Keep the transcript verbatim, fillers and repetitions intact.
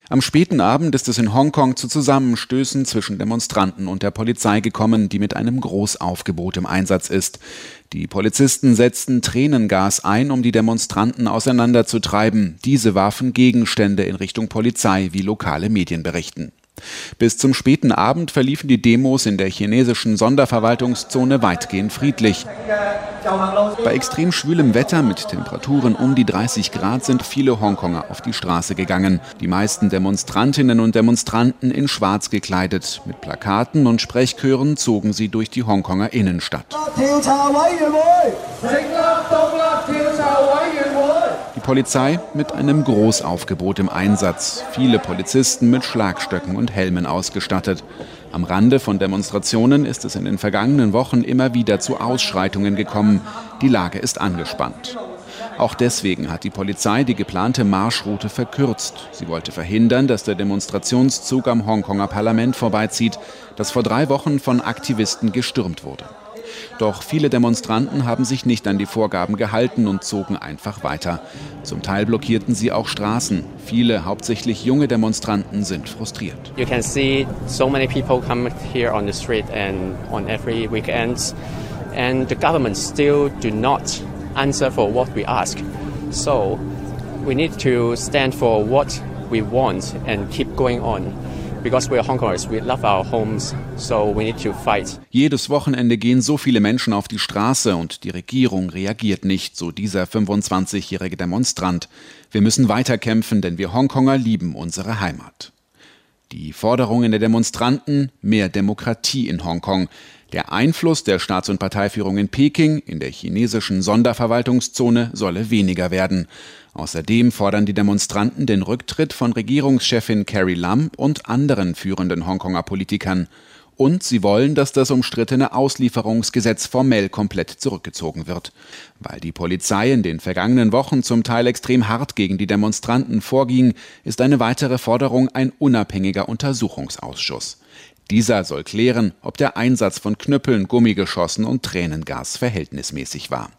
Am späten Abend ist es in Hongkong zu Zusammenstößen zwischen Demonstranten und der Polizei gekommen, die mit einem Großaufgebot im Einsatz ist. Die Polizisten setzten Tränengas ein, um die Demonstranten auseinanderzutreiben. Diese warfen Gegenstände in Richtung Polizei, wie lokale Medien berichten. Bis zum späten Abend verliefen die Demos in der chinesischen Sonderverwaltungszone weitgehend friedlich. Bei extrem schwülem Wetter mit Temperaturen um die dreißig Grad sind viele Hongkonger auf die Straße gegangen. Die meisten Demonstrantinnen und Demonstranten in Schwarz gekleidet. Mit Plakaten und Sprechchören zogen sie durch die Hongkonger Innenstadt. Die Polizei mit einem Großaufgebot im Einsatz. Viele Polizisten mit Schlagstöcken und Helmen ausgestattet. Am Rande von Demonstrationen ist es in den vergangenen Wochen immer wieder zu Ausschreitungen gekommen. Die Lage ist angespannt. Auch deswegen hat die Polizei die geplante Marschroute verkürzt. Sie wollte verhindern, dass der Demonstrationszug am Hongkonger Parlament vorbeizieht, das vor drei Wochen von Aktivisten gestürmt wurde. Doch viele Demonstranten haben sich nicht an die Vorgaben gehalten und zogen einfach weiter. Zum Teil blockierten sie auch Straßen. Viele, hauptsächlich junge Demonstranten, sind frustriert. You can see so many people come here on the street and on every weekend, and the government still do not answer for what we ask. So we need to stand for what we want and keep going on. Because we are Hongkongers, we love our homes, so we need to fight. Jedes Wochenende gehen so viele Menschen auf die Straße und die Regierung reagiert nicht, so dieser fünfundzwanzigjährige Demonstrant. Wir müssen weiterkämpfen, denn wir Hongkonger lieben unsere Heimat. Die Forderungen der Demonstranten: mehr Demokratie in Hongkong. Der Einfluss der Staats- und Parteiführung in Peking, in der chinesischen Sonderverwaltungszone, solle weniger werden. Außerdem fordern die Demonstranten den Rücktritt von Regierungschefin Carrie Lam und anderen führenden Hongkonger Politikern. Und sie wollen, dass das umstrittene Auslieferungsgesetz formell komplett zurückgezogen wird. Weil die Polizei in den vergangenen Wochen zum Teil extrem hart gegen die Demonstranten vorging, ist eine weitere Forderung ein unabhängiger Untersuchungsausschuss. Dieser soll klären, ob der Einsatz von Knüppeln, Gummigeschossen und Tränengas verhältnismäßig war.